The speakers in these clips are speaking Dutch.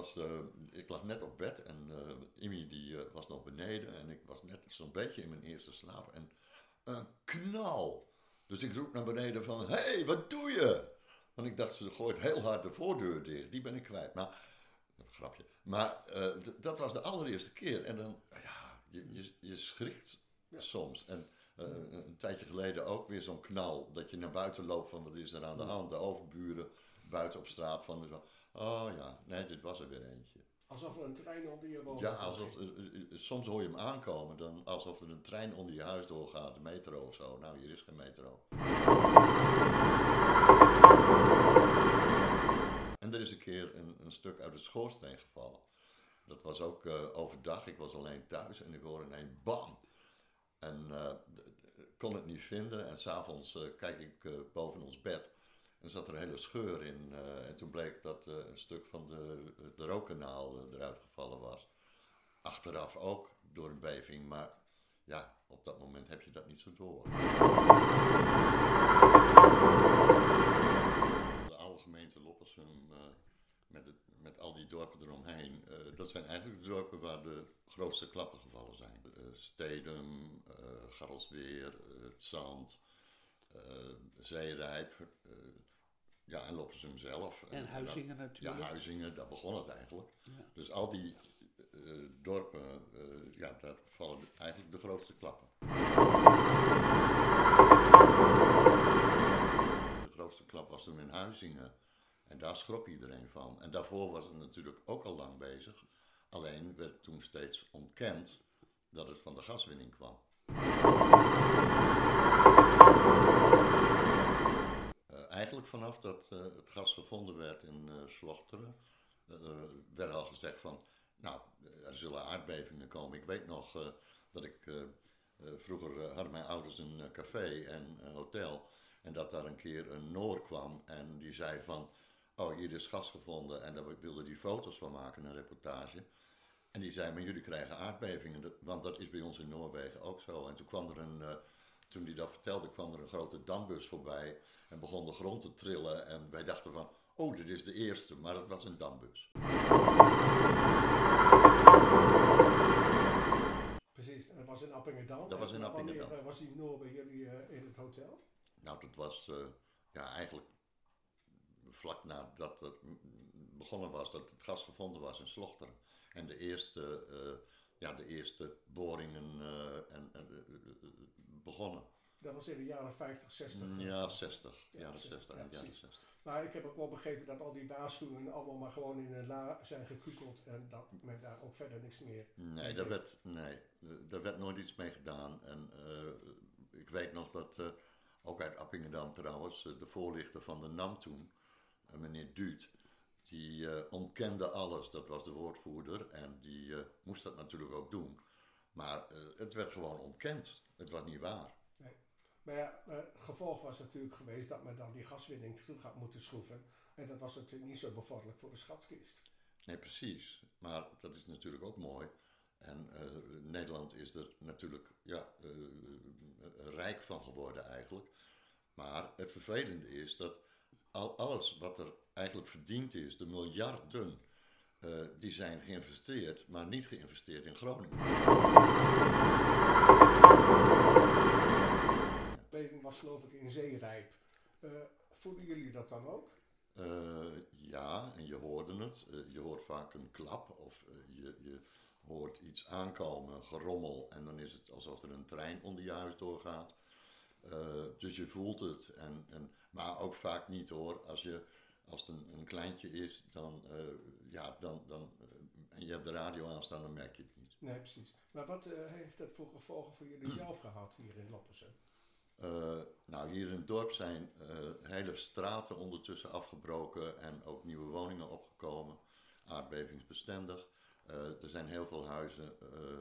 ik lag net op bed en Imi die was nog beneden en ik was net zo'n beetje in mijn eerste slaap en een knal. Dus ik roep naar beneden van, hey, wat doe je? Want ik dacht, ze gooit heel hard de voordeur dicht, die ben ik kwijt. Maar, grapje. Maar dat was de allereerste keer en dan, ja, je schrikt soms. En een tijdje geleden ook weer zo'n knal, dat je naar buiten loopt van, wat is er aan de hand? De overburen buiten op straat van, oh ja, nee, dit was er weer eentje. Alsof er een trein onder je woont. Ja, soms hoor je hem aankomen, dan alsof er een trein onder je huis doorgaat, een metro of zo. Nou, hier is geen metro. En er is een keer een stuk uit de schoorsteen gevallen. Dat was ook overdag, ik was alleen thuis en ik hoorde ineens bam. En kon het niet vinden en s'avonds kijk ik boven ons bed. En er zat er een hele scheur in en toen bleek dat een stuk van de rookkanaal eruit gevallen was. Achteraf ook door een beving, maar ja, op dat moment heb je dat niet zo door. De oude gemeente Loppersum met al die dorpen eromheen, dat zijn eigenlijk de dorpen waar de grootste klappen gevallen zijn. Stedum, Garrelsweer, het Zand, Zeerijp. Ja, en Loppersum zelf. En Huizingen natuurlijk. Ja, Huizingen, daar begon het eigenlijk. Ja. Dus al die dorpen, daar vallen eigenlijk de grootste klappen. De grootste klap was toen in Huizingen. En daar schrok iedereen van. En daarvoor was het natuurlijk ook al lang bezig. Alleen werd toen steeds ontkend dat het van de gaswinning kwam. Eigenlijk vanaf dat het gas gevonden werd in Slochteren, werd al gezegd van, nou, er zullen aardbevingen komen. Ik weet nog dat ik, vroeger hadden mijn ouders een café en een hotel. En dat daar een keer een Noor kwam en die zei van, oh, hier is gas gevonden. En daar wilde die foto's van maken, een reportage. En die zei, maar jullie krijgen aardbevingen, want dat is bij ons in Noorwegen ook zo. En toen kwam er toen hij dat vertelde, kwam er een grote dambus voorbij en begon de grond te trillen. En wij dachten van, oh, dit is de eerste, maar het was een dambus. Precies, en dat was in Appingedam. Dat was in Appingedam. Wanneer was die Noor bij jullie in het hotel? Nou, dat was eigenlijk vlak nadat het begonnen was, dat het gas gevonden was in Slochteren. En de eerste boringen begonnen. Dat was in de jaren 50, 60? Ja, 60. Jaren 60. Maar ik heb ook wel begrepen dat al die waarschuwingen allemaal maar gewoon in de la zijn gekukeld en dat men daar ook verder niks meer... Nee, daar werd nooit iets mee gedaan. En ik weet nog dat, ook uit Appingedam trouwens, de voorlichter van de NAM toen, meneer Duut, die ontkende alles. Dat was de woordvoerder en die moest dat natuurlijk ook doen. Maar het werd gewoon ontkend. Het was niet waar. Nee. Maar ja, het gevolg was natuurlijk geweest dat men dan die gaswinning terug had moeten schroeven. En dat was natuurlijk niet zo bevorderlijk voor de schatkist. Nee, precies. Maar dat is natuurlijk ook mooi. En Nederland is er natuurlijk rijk van geworden eigenlijk. Maar het vervelende is dat alles wat er eigenlijk verdiend is, de miljarden, die zijn geïnvesteerd, maar niet geïnvesteerd in Groningen. De beving was geloof ik in Zeerijp. Voelden jullie dat dan ook? Ja, en je hoorde het. Je hoort vaak een klap of je hoort iets aankomen, gerommel, en dan is het alsof er een trein onder je huis doorgaat. Dus je voelt het, maar ook vaak niet hoor. Als het een kleintje is, dan en je hebt de radio aanstaan, dan merk je het niet. Nee, precies. Maar wat heeft dat voor gevolgen voor jullie zelf gehad hier in Loppersum? Nou, hier in het dorp zijn hele straten ondertussen afgebroken en ook nieuwe woningen opgekomen, aardbevingsbestendig. Er zijn heel veel huizen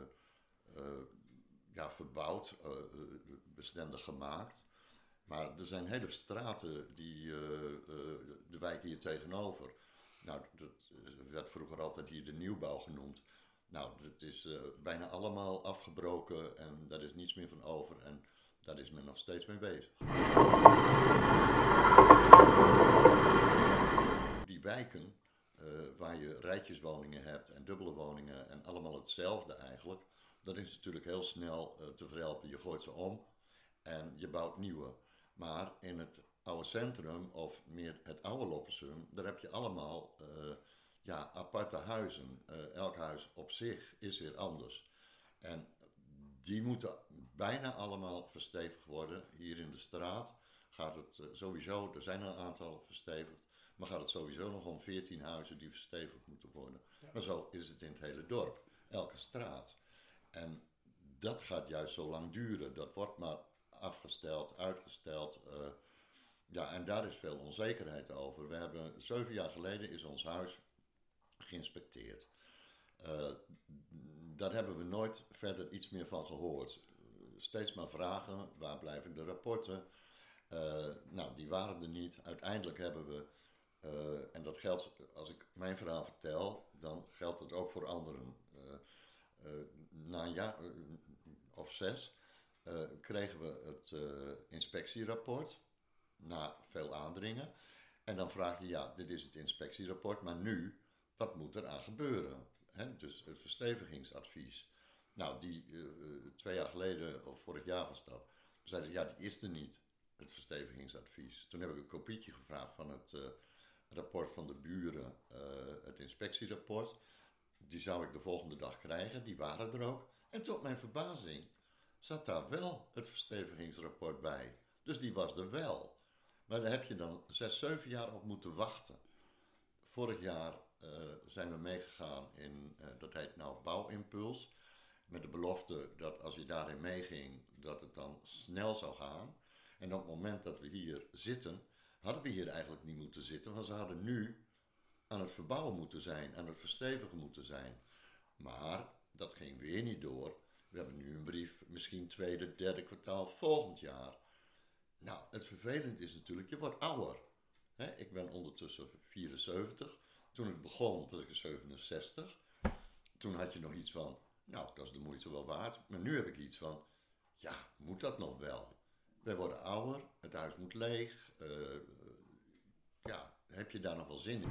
verbouwd, bestendig gemaakt. Maar er zijn hele straten de wijk hier tegenover. Nou, dat werd vroeger altijd hier de nieuwbouw genoemd. Nou, dat is bijna allemaal afgebroken en daar is niets meer van over en daar is men nog steeds mee bezig. Die wijken waar je rijtjeswoningen hebt en dubbele woningen en allemaal hetzelfde eigenlijk. Dat is natuurlijk heel snel te verhelpen. Je gooit ze om en je bouwt nieuwe. Maar in het oude centrum of meer het oude Loppersum, daar heb je allemaal aparte huizen. Elk huis op zich is weer anders. En die moeten bijna allemaal verstevigd worden. Hier in de straat gaat het sowieso, er zijn er een aantal verstevigd, maar gaat het sowieso nog om 14 huizen die verstevigd moeten worden. Ja. Maar zo is het in het hele dorp, elke straat. En dat gaat juist zo lang duren. Dat wordt maar afgesteld, uitgesteld. En daar is veel onzekerheid over. We hebben 7 jaar geleden is ons huis geïnspecteerd. Daar hebben we nooit verder iets meer van gehoord. Steeds maar vragen, waar blijven de rapporten? Die waren er niet. Uiteindelijk hebben we, en dat geldt, als ik mijn verhaal vertel, dan geldt het ook voor anderen. Na een jaar of 6 kregen we het inspectierapport, na veel aandringen. En dan vraag je, dit is het inspectierapport, maar nu, wat moet er aan gebeuren? Dus het verstevigingsadvies. Nou, die 2 jaar geleden, of vorig jaar was dat, zeiden die is er niet, het verstevigingsadvies. Toen heb ik een kopietje gevraagd van het rapport van de buren, het inspectierapport. Die zou ik de volgende dag krijgen, die waren er ook. En tot mijn verbazing zat daar wel het verstevigingsrapport bij. Dus die was er wel. Maar daar heb je dan 6, 7 jaar op moeten wachten. Vorig jaar zijn we meegegaan in, dat heet nou Bouwimpuls. Met de belofte dat als je daarin meeging, dat het dan snel zou gaan. En op het moment dat we hier zitten, hadden we hier eigenlijk niet moeten zitten. Want ze hadden nu aan het verbouwen moeten zijn, aan het verstevigen moeten zijn. Maar dat ging weer niet door. We hebben nu een brief, misschien 2e, 3e kwartaal volgend jaar. Nou, het vervelend is natuurlijk, je wordt ouder. Ik ben ondertussen 74. Toen het begon was ik 67. Toen had je nog iets van, dat is de moeite wel waard. Maar nu heb ik iets van, moet dat nog wel? Wij worden ouder, het huis moet leeg. Heb je daar nog wel zin in?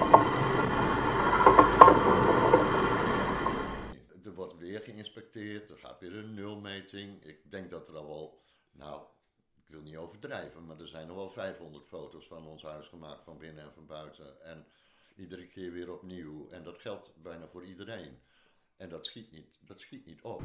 Er wordt weer geïnspecteerd, er gaat weer een nulmeting. Ik denk dat er al wel, ik wil niet overdrijven, maar er zijn nog wel 500 foto's van ons huis gemaakt, van binnen en van buiten. En iedere keer weer opnieuw. En dat geldt bijna voor iedereen. En dat schiet niet op.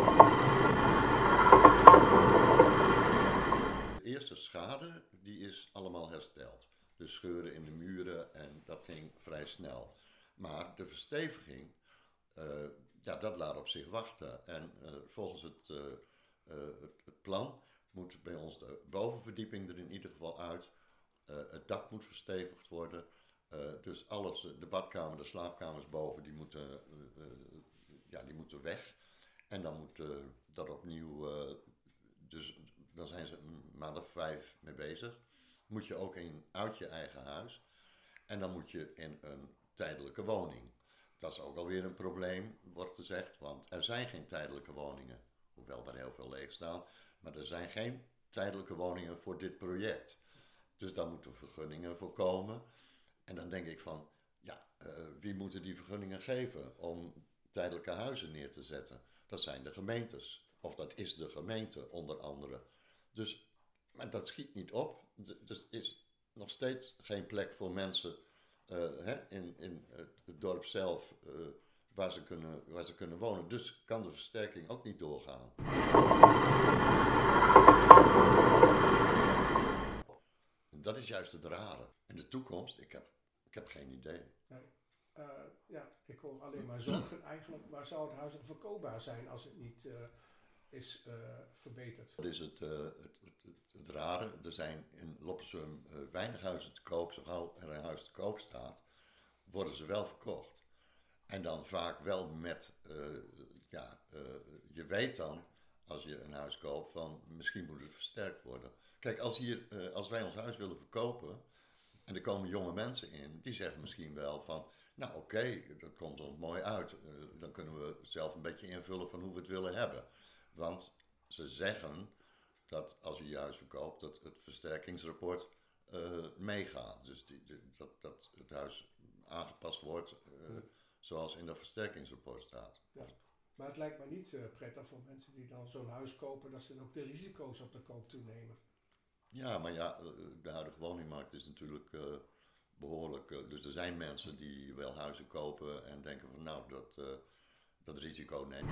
De eerste schade, die is allemaal hersteld. Dus scheuren in de muren en dat ging vrij snel. Maar de versteviging, dat laat op zich wachten. En volgens het plan moet bij ons de bovenverdieping er in ieder geval uit. Het dak moet verstevigd worden. Dus alles, de badkamer, de slaapkamers boven, die moeten weg. En dan moet dat opnieuw, dus dan zijn ze een maand of 5 mee bezig. Moet je ook uit je eigen huis. En dan moet je in een tijdelijke woning. Dat is ook alweer een probleem, wordt gezegd, want er zijn geen tijdelijke woningen. Hoewel er heel veel leeg staan. Maar er zijn geen tijdelijke woningen voor dit project. Dus daar moeten vergunningen voor komen. En dan denk ik van, wie moeten die vergunningen geven om tijdelijke huizen neer te zetten? Dat zijn de gemeentes. Of dat is de gemeente, onder andere. Dus, maar dat schiet niet op. Er is nog steeds geen plek voor mensen in het dorp zelf waar ze kunnen wonen. Dus kan de versterking ook niet doorgaan. En dat is juist het rare. En de toekomst, ik heb geen idee. Nee. Ik hoor alleen maar zorgen eigenlijk. Maar zou het huis nog verkoopbaar zijn als het niet is verbeterd? Dat is het rare. Er zijn in Loppersum weinig huizen te koop. Zo gauw er een huis te koop staat, worden ze wel verkocht. En dan vaak wel met, je weet dan, als je een huis koopt, van misschien moet het versterkt worden. Kijk, als wij ons huis willen verkopen en er komen jonge mensen in, die zeggen misschien wel van, oké, dat komt ons mooi uit. Dan kunnen we zelf een beetje invullen van hoe we het willen hebben. Want ze zeggen dat als je je huis verkoopt, dat het versterkingsrapport meegaat. Dus dat het huis aangepast wordt zoals in dat versterkingsrapport staat. Ja. Maar het lijkt me niet prettig voor mensen die dan zo'n huis kopen, dat ze ook de risico's op de koop toenemen. Ja, maar ja, de huidige woningmarkt is natuurlijk behoorlijk. Dus er zijn mensen die wel huizen kopen en denken van nou, dat risico neem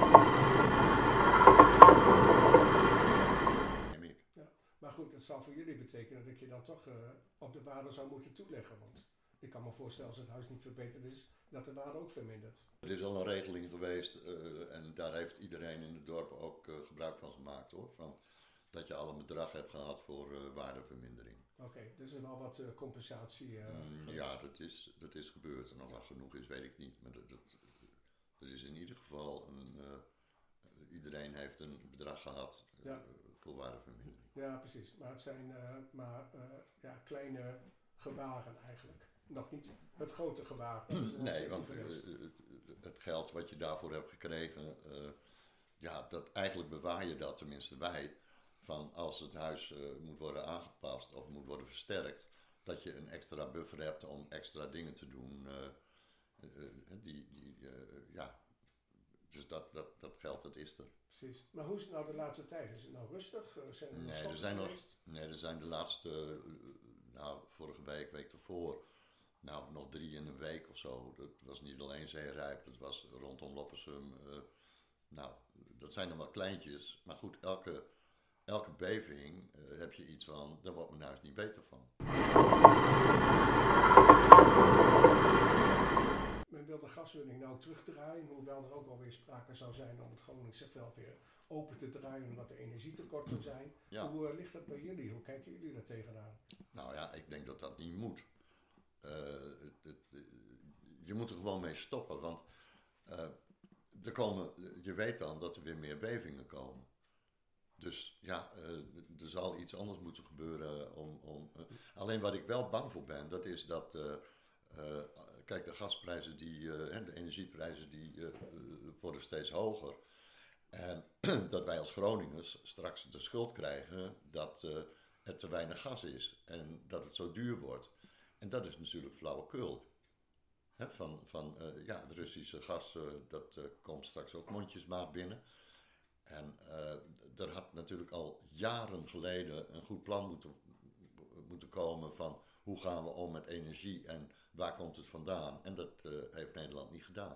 ik. Ja. Maar goed, dat zou voor jullie betekenen dat je dan toch op de waarde zou moeten toeleggen. Want ik kan me voorstellen als het huis niet verbeterd is, dat de waarde ook vermindert. Er is al een regeling geweest en daar heeft iedereen in het dorp ook gebruik van gemaakt hoor. Van, dat je al een bedrag hebt gehad voor waardevermindering. Oké, dus er wel wat compensatie. Ja, dat is gebeurd. En of dat genoeg is, weet ik niet. Maar dat is in ieder geval iedereen heeft een bedrag gehad voor waardevermindering. Ja, precies. Maar het zijn kleine gebaren eigenlijk. Nog niet het grote gebaar. Nee, want het geld wat je daarvoor hebt gekregen, eigenlijk bewaar je dat, tenminste wij, van als het huis moet worden aangepast of moet worden versterkt, dat je een extra buffer hebt om extra dingen te doen. Dus dat geld, dat is er. Precies. Maar hoe is het nou de laatste tijd? Is het nou rustig? Er zijn de laatste, vorige week ervoor, nog 3 in een week of zo. Dat was niet alleen Zeerijp, dat was rondom Loppersum. Dat zijn nog maar kleintjes. Maar goed, elke beving heb je iets van, daar wordt mijn huis niet beter van. Men wil de gaswinning nou terugdraaien, hoewel er ook alweer sprake zou zijn om het Groningse veld weer open te draaien omdat er energietekorten zijn. Ja. Hoe ligt dat bij jullie? Hoe kijken jullie daar tegenaan? Nou ja, ik denk dat dat niet moet. Je moet er gewoon mee stoppen, want je weet dan dat er weer meer bevingen komen. Dus ja, er zal iets anders moeten gebeuren. Alleen wat ik wel bang voor ben, dat is dat, kijk, de gasprijzen, de energieprijzen, die worden steeds hoger. En dat wij als Groningers straks de schuld krijgen dat er te weinig gas is en dat het zo duur wordt. En dat is natuurlijk flauwekul. Het Russische gas, dat komt straks ook mondjesmaat binnen. En er had natuurlijk al jaren geleden een goed plan moeten komen van hoe gaan we om met energie en waar komt het vandaan. En dat heeft Nederland niet gedaan.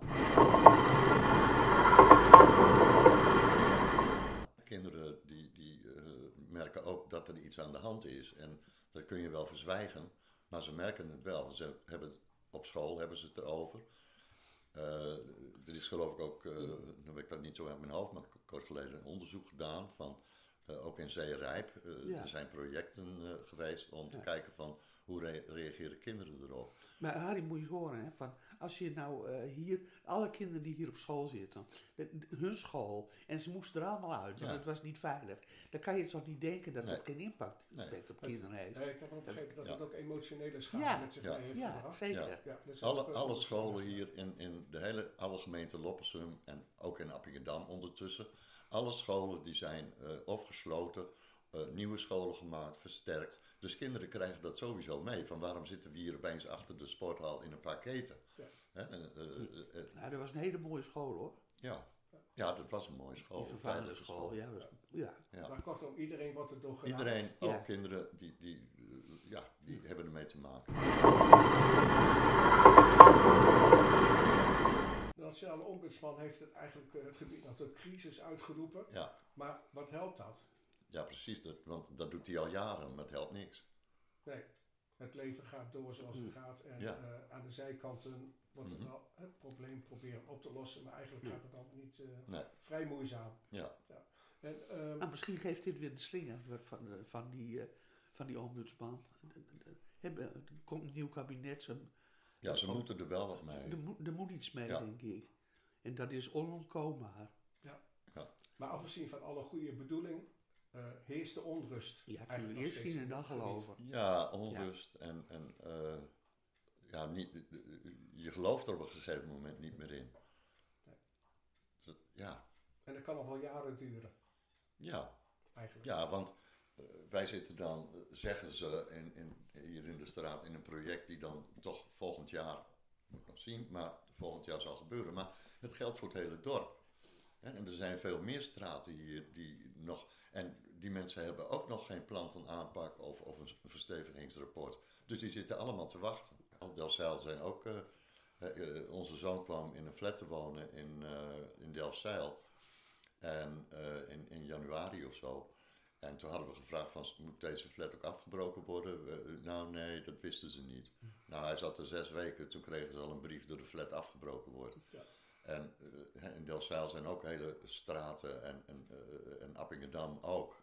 Kinderen die merken ook dat er iets aan de hand is. En dat kun je wel verzwijgen, maar ze merken het wel. Op school hebben ze het erover. Er is geloof ik ook, nu weet ik dat niet zo uit mijn hoofd, maar kort geleden een onderzoek gedaan van, ook in Zeerijp. Er zijn projecten geweest om te kijken van hoe reageren kinderen erop. Maar Harry, moet je horen, hè, van als je nou hier, alle kinderen die hier op school zitten, hun school, en ze moesten er allemaal uit, want het was niet veilig. Dan kan je toch niet denken dat het geen impact op kinderen heeft. Ik heb wel begrepen dat het ook emotionele schade met zich mee heeft gebracht. Zeker. Ja. Dus alle scholen hier in de hele oude gemeente Loppersum en ook in Appingedam ondertussen, alle scholen die zijn of gesloten, nieuwe scholen gemaakt, versterkt. Dus kinderen krijgen dat sowieso mee. Van waarom zitten we hier opeens achter de sporthal in een paar keten? Ja. Dat was een hele mooie school hoor. Ja, dat was een mooie school. Die vervuilde school, ja. Maar kortom, iedereen wordt er door geraakt. Iedereen, ook kinderen, die hebben ermee te maken. De Nationale Ombudsman heeft het gebied nou tot crisis uitgeroepen. Ja. Maar wat helpt dat? Ja, precies. Want dat doet hij al jaren, maar het helpt niks. Nee, het leven gaat door zoals het gaat. En aan de zijkanten wordt er wel het probleem proberen op te lossen. Maar eigenlijk gaat het allemaal niet vrij moeizaam. Ja. Maar misschien geeft dit weer de slinger van die ombudsman. Er komt een nieuw kabinet. Ze moeten er wel wat mee. Er moet iets mee, denk ik. En dat is onontkoombaar. Ja. Maar afgezien van alle goede bedoelingen, heerst de onrust. Ja, kun je eerst zien en dan geloven. Ja, onrust en je gelooft er op een gegeven moment niet meer in. Nee. Dus En dat kan nog wel jaren duren. Ja. Eigenlijk. Ja, want wij zitten dan, zeggen ze hier in de straat, in een project die dan toch volgend jaar moet nog zien, maar volgend jaar zal gebeuren. Maar het geldt voor het hele dorp. En er zijn veel meer straten hier die nog... En die mensen hebben ook nog geen plan van aanpak of een verstevigingsrapport. Dus die zitten allemaal te wachten. Delfzijl zijn ook... onze zoon kwam in een flat te wonen in Delfzijl. En in januari of zo. En toen hadden we gevraagd van, moet deze flat ook afgebroken worden? Nou nee, dat wisten ze niet. Nou, hij zat er 6 weken, toen kregen ze al een brief dat de flat afgebroken wordt. Ja. En in Delfzijl zijn ook hele straten en Appingedam ook.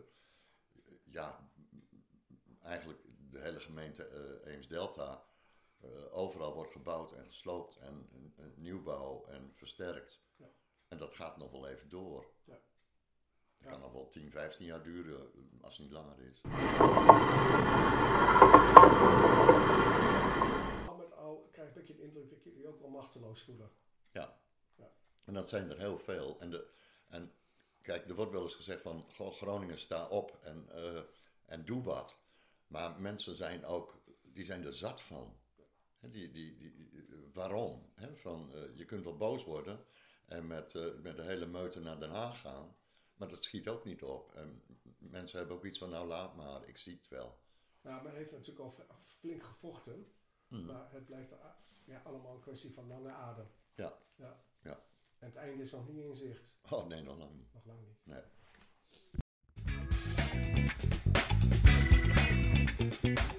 Eigenlijk de hele gemeente Eems-Delta. Overal wordt gebouwd en gesloopt en nieuwbouw en versterkt. Ja. En dat gaat nog wel even door. Ja. Het kan nog wel 10, 15 jaar duren, als het niet langer is. Al met al krijg ik een beetje de indruk dat jullie ook wel machteloos voelen. Ja. En dat zijn er heel veel. En kijk, er wordt wel eens gezegd van, Groningen sta op en doe wat. Maar mensen zijn die zijn er zat van. Waarom? Je kunt wel boos worden en met de hele meute naar Den Haag gaan, maar dat schiet ook niet op. En mensen hebben ook iets van, nou laat maar, ik zie het wel. Ja, men heeft natuurlijk al flink gevochten, maar het blijft allemaal een kwestie van lange adem. Ja. En het einde is nog niet in zicht. Oh nee, nog lang niet. Nog lang niet. Nee.